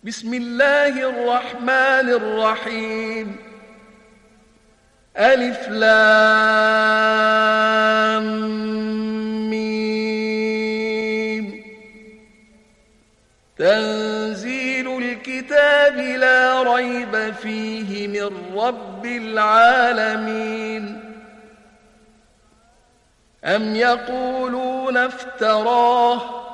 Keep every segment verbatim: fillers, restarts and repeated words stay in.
بسم الله الرحمن الرحيم. ألف لام ميم. تنزيل الكتاب لا ريب فيه من رب العالمين. أم يقولون افتراه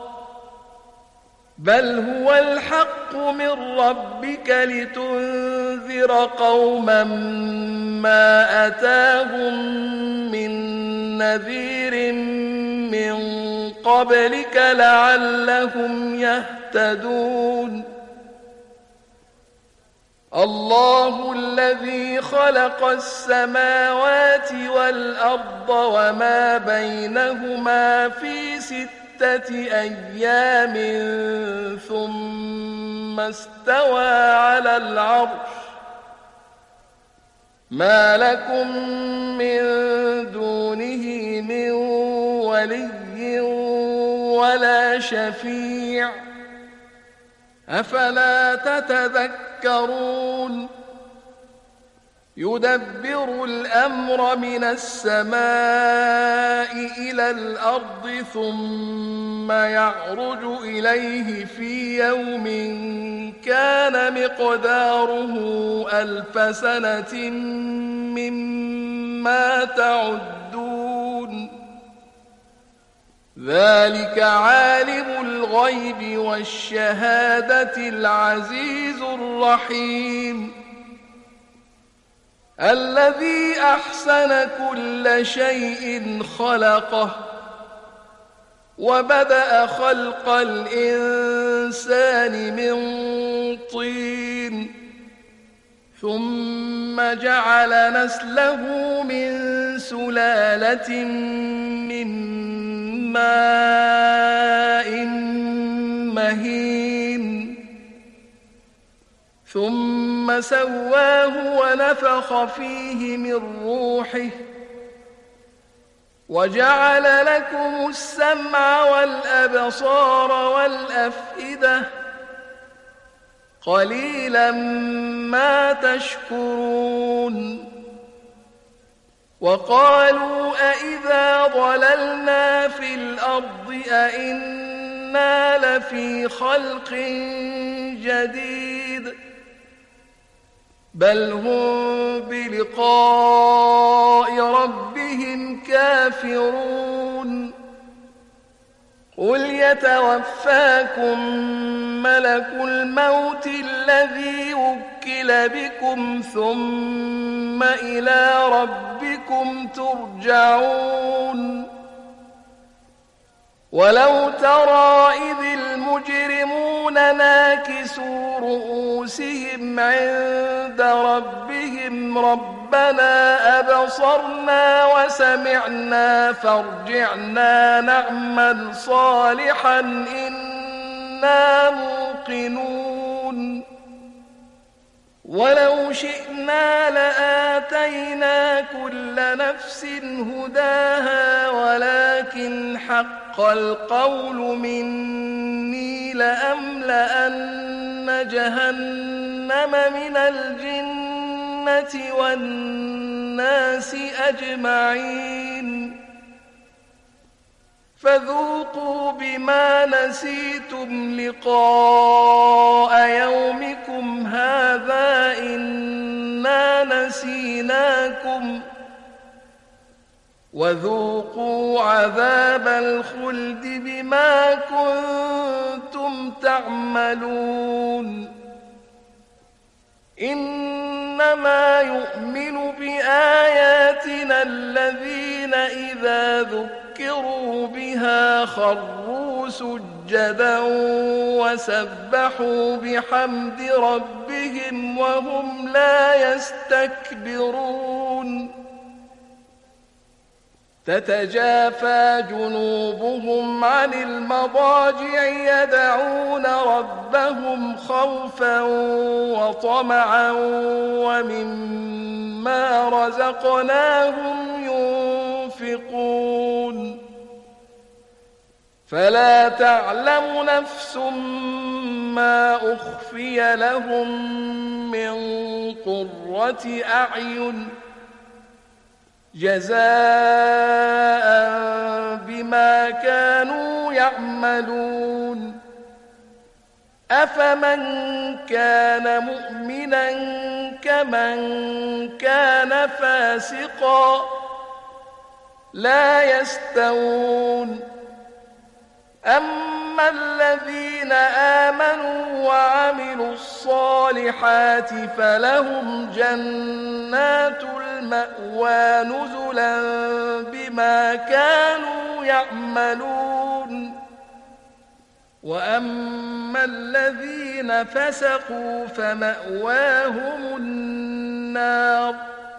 بل هو الحق من ربك لتنذر قوما ما أتاهم من نذير من قبلك لعلهم يهتدون. الله الذي خلق السماوات والأرض وما بينهما في ستة أيام ثم استوى على العرش. ما لكم من دونه من ولي ولا شفيع أفلا تتذكرون. يدبر الأمر من السماء إلى الأرض ثم يعرج إليه في يوم كان مقداره ألف سنة مما تعدون. ذلك عالم الغيب والشهادة العزيز الرحيم. الذي أحسن كل شيء خلقه وبدأ خلق الإنسان من طين ثم جعل نسله من سلالة من ماء مهين ثم سواه ونفخ فيه من روحه وجعل لكم السمع والأبصار والأفئدة قليلا ما تشكرون. وقالوا أإذا ضللنا في الأرض أإنا لفي خلق جديد بل هم بلقاء ربهم كافرون. قل يتوفاكم ملك الموت الذي وكل بكم ثم إلى ربكم ترجعون. ولو ترى إذ المجرمون ناكسوا رؤوسهم عند ربهم ربنا أبصرنا وسمعنا فارجعنا نعمل صالحا إنا موقنون. ولو شئنا لآتينا كل نفس هداها ولكن حق القول مني لأملأن جهنم من الجنة والناس أجمعين. فذوقوا بما نسيتم لقاء يومكم هذا إنا نسيناكم وذوقوا عذاب الخلد بما كنتم تعملون. إنما يؤمن بآياتنا الذين إذا ذكروا بها خروا سجدا وسبحوا بحمد ربهم وهم لا يستكبرون. تتجافى جنوبهم عن المضاجع يدعون ربهم خوفا وطمعا ومما رزقناهم ينفقون. فلا تعلم نفس ما أخفي لهم من قرة أعين جزاء بما كانوا يعملون أفمن كان مؤمنا كمن كان فاسقا لا يستوون أما الذين آمنوا وعملوا الصالحات فلهم جنات المأوى نزلا بما كانوا يعملون وأما الذين فسقوا فمأواهم النار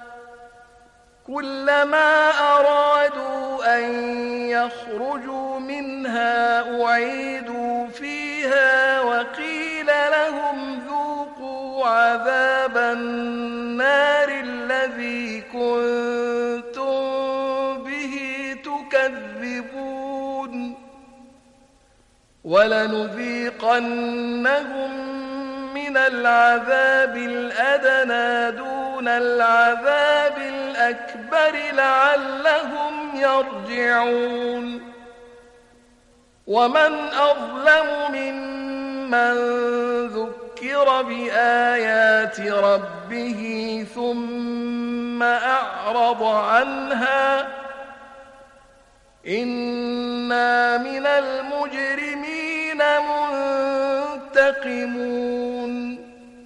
كلما أرادوا أن يخرجوا منها أعيدوا فيها وقيل لهم ذوقوا عذاب النار الذي كنتم به تكذبون ولنذيقنهم من العذاب الأدنى دون العذاب الأكبر لعلهم يرجعون ومن أظلم ممن ذكر بآيات ربه ثم أعرض عنها إنا من المجرمين منتقمون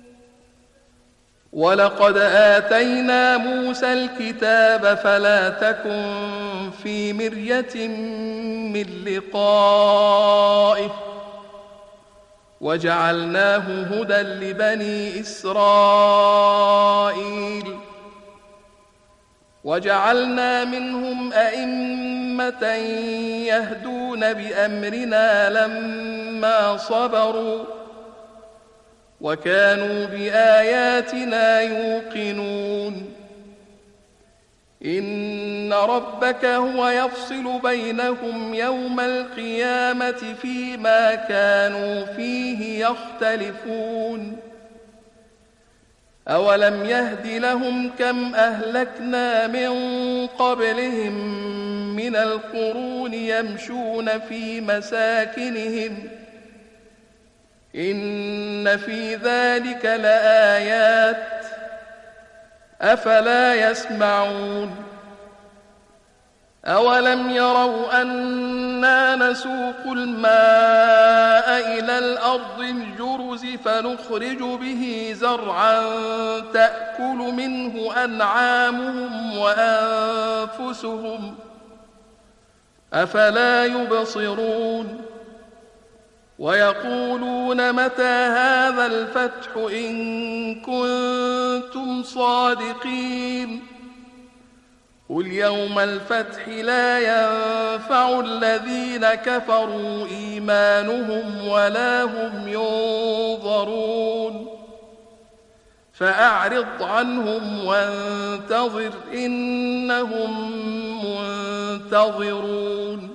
ولقد آتينا موسى الكتاب فلا تكن في مرية من لقائه وجعلناه هدى لبني إسرائيل وجعلنا منهم أئمة يهدون بأمرنا لما صبروا وكانوا بآياتنا يوقنون إن ربك هو يفصل بينهم يوم القيامة فيما كانوا فيه يختلفون أولم يهد لهم كم أهلكنا من قبلهم من القرون يمشون في مساكنهم إن في ذلك لآيات أفلا يسمعون أولم يروا أنا نسوق الماء إلى الأرض الجرز فنخرج به زرعا تأكل منه أنعامهم وأنفسهم أفلا يبصرون ويقولون متى هذا الفتح إن كنتم صادقين قل يوم الفتح لا ينفع الذين كفروا إيمانهم ولا هم ينظرون فأعرض عنهم وانتظر إنهم منتظرون